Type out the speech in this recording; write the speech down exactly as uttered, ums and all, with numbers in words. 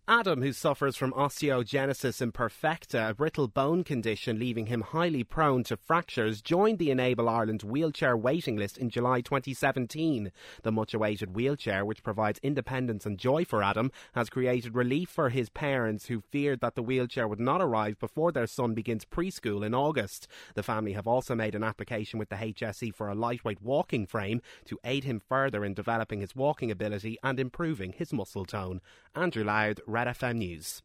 Adam, who suffers from osteogenesis imperfecta, a brittle bone condition leaving him highly prone to fractures, joined the Enable Ireland wheelchair waiting list in July twenty seventeen. The much-awaited wheelchair, which provides independence and joy for Adam, has created relief for his parents who feared that the wheelchair would not arrive before their son begins preschool in August. The family have also made an application with the H S E for a lightweight walking frame to aid him further in developing his walking ability and improving his muscle tone. Andrew Loud, Red F M News.